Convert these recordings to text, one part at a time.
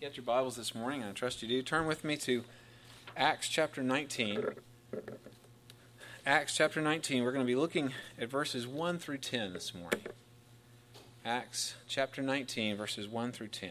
get your Bibles this morning, and I trust you do, turn with me to Acts chapter 19. Acts chapter 19, we're going to be looking at verses 1 through 10 this morning. Acts chapter 19, verses 1 through 10.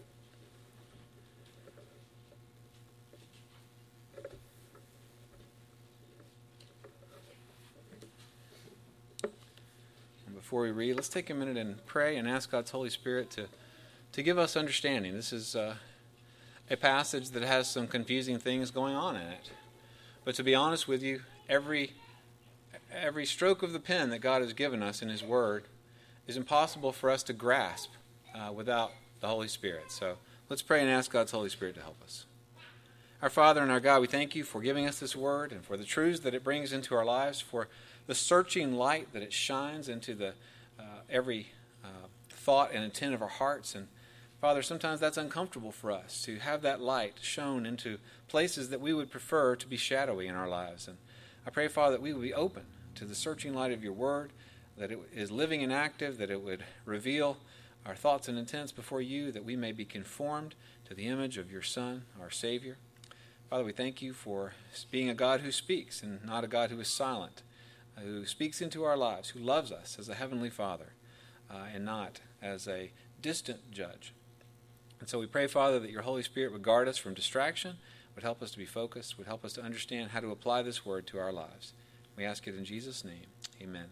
And before we read, let's take a minute and pray and ask God's Holy Spirit to give us understanding. This is a passage that has some confusing things going on in it. But to be honest with you, every stroke of the pen that God has given us in His Word is impossible for us to grasp without the Holy Spirit. So let's pray and ask God's Holy Spirit to help us. Our Father and our God, we thank you for giving us this Word and for the truths that it brings into our lives, for the searching light that it shines into the every thought and intent of our hearts. And Father, sometimes that's uncomfortable for us to have that light shone into places that we would prefer to be shadowy in our lives. And I pray, Father, that we would be open to the searching light of your Word, that it is living and active, that it would reveal our thoughts and intents before you, that we may be conformed to the image of your Son, our Savior. Father, we thank you for being a God who speaks and not a God who is silent, who speaks into our lives, who loves us as a heavenly Father and not as a distant judge. And so we pray, Father, that your Holy Spirit would guard us from distraction, would help us to be focused, would help us to understand how to apply this word to our lives. We ask it in Jesus' name. Amen.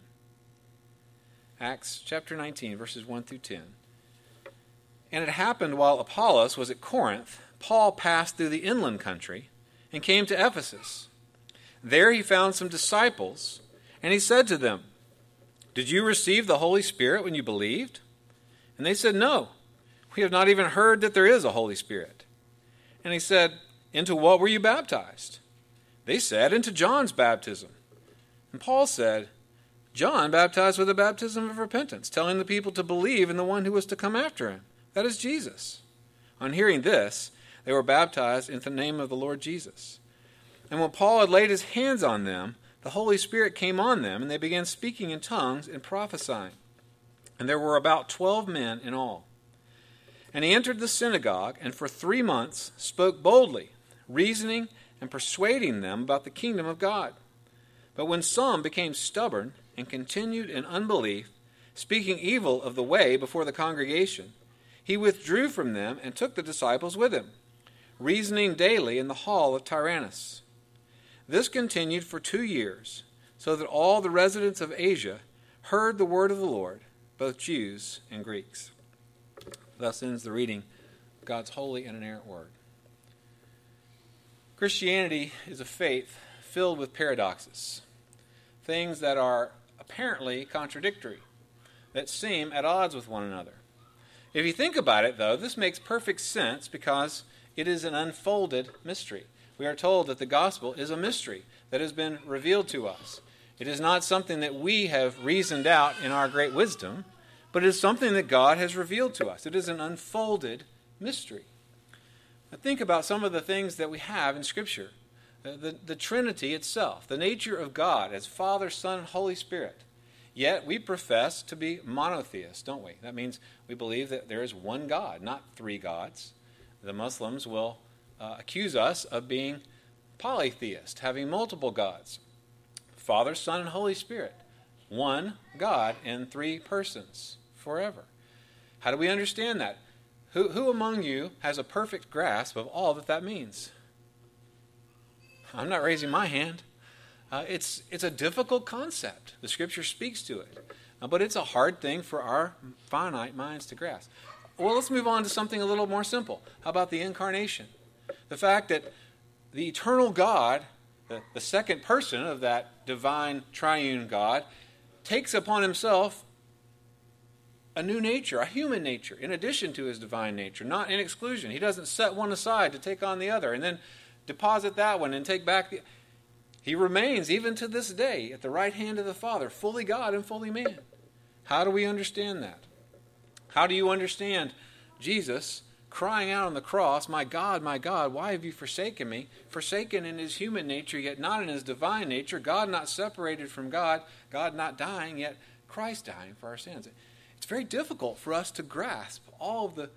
Acts chapter 19, verses 1 through 10. And it happened while Apollos was at Corinth, Paul passed through the inland country and came to Ephesus. There he found some disciples, and he said to them, "Did you receive the Holy Spirit when you believed?" And they said, "No. We have not even heard that there is a Holy Spirit." And he said, "Into what were you baptized?" They said, "Into John's baptism." And Paul said, "John baptized with a baptism of repentance, telling the people to believe in the one who was to come after him, that is Jesus." On hearing this, they were baptized in the name of the Lord Jesus. And when Paul had laid his hands on them, the Holy Spirit came on them, and they began speaking in tongues and prophesying. And there were about 12 men in all. And he entered the synagogue, and for 3 months spoke boldly, reasoning and persuading them about the kingdom of God. But when some became stubborn and continued in unbelief, speaking evil of the way before the congregation, he withdrew from them and took the disciples with him, reasoning daily in the hall of Tyrannus. This continued for 2 years, so that all the residents of Asia heard the word of the Lord, both Jews and Greeks. Thus ends the reading of God's holy and inerrant word. Christianity is a faith filled with paradoxes, things that are apparently contradictory, that seem at odds with one another. If you think about it, though, this makes perfect sense because it is an unfolded mystery. We are told that the gospel is a mystery that has been revealed to us. It is not something that we have reasoned out in our great wisdom, but it is something that God has revealed to us. It is an unfolded mystery. Now think about some of the things that we have in Scripture. The Trinity itself, the nature of God as Father, Son, and Holy Spirit. Yet we profess to be monotheists, don't we? That means we believe that there is one God, not 3 gods. The Muslims will accuse us of being polytheist, having multiple gods. Father, Son, and Holy Spirit. One God in 3 persons forever. How do we understand that? Who among you has a perfect grasp of all that means? I'm not raising my hand. It's a difficult concept. The Scripture speaks to it. But it's a hard thing for our finite minds to grasp. Well, let's move on to something a little more simple. How about the incarnation? The fact that the eternal God, the second person of that divine triune God, takes upon himself a new nature, a human nature, in addition to his divine nature, not in exclusion. He doesn't set one aside to take on the other and then deposit that one and take back the... He remains, even to this day, at the right hand of the Father, fully God and fully man. How do we understand that? How do you understand Jesus crying out on the cross, my God, why have you forsaken me?" Forsaken in his human nature, yet not in his divine nature. God not separated from God. God not dying, yet Christ dying for our sins. It's very difficult for us to grasp all of the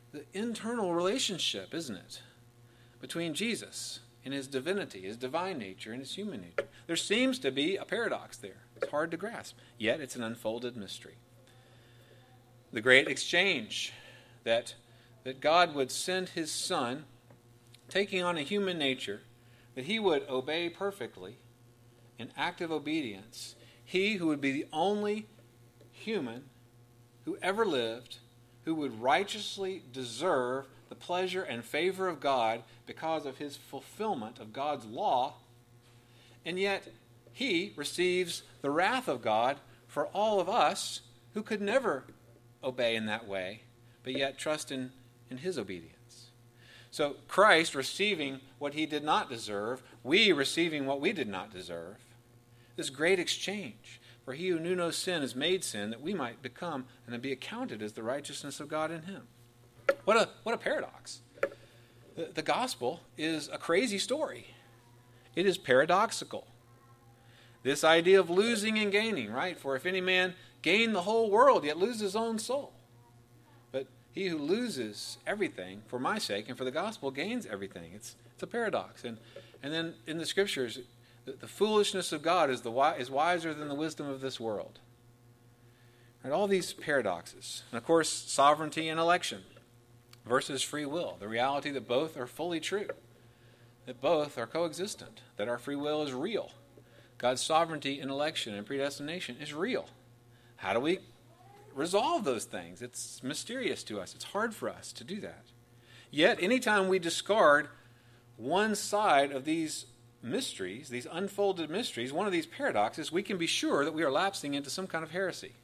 the internal relationship, isn't it, between Jesus and his divinity, his divine nature, and his human nature. There seems to be a paradox there. It's hard to grasp, yet it's an unfolded mystery. The great exchange that God would send his Son, taking on a human nature, that he would obey perfectly in active obedience. He who would be the only human who ever lived, who would righteously deserve the pleasure and favor of God because of his fulfillment of God's law, and yet he receives the wrath of God for all of us who could never obey in that way, but yet trust in his obedience. So Christ receiving what he did not deserve, we receiving what we did not deserve. This great exchange. For he who knew no sin is made sin, that we might become and be accounted as the righteousness of God in him. What a paradox. The gospel is a crazy story. It is paradoxical. This idea of losing and gaining, right? For if any man gain the whole world, yet lose his own soul. But he who loses everything for my sake and for the gospel gains everything. It's a paradox. And then in the scriptures, the foolishness of God is wiser than the wisdom of this world. And all these paradoxes. And of course, sovereignty and election versus free will. The reality that both are fully true. That both are coexistent. That our free will is real. God's sovereignty in election and predestination is real. How do we resolve those things? It's mysterious to us. It's hard for us to do that. Yet, anytime we discard one side of these mysteries, these unfolded mysteries, one of these paradoxes, we can be sure that we are lapsing into some kind of heresy.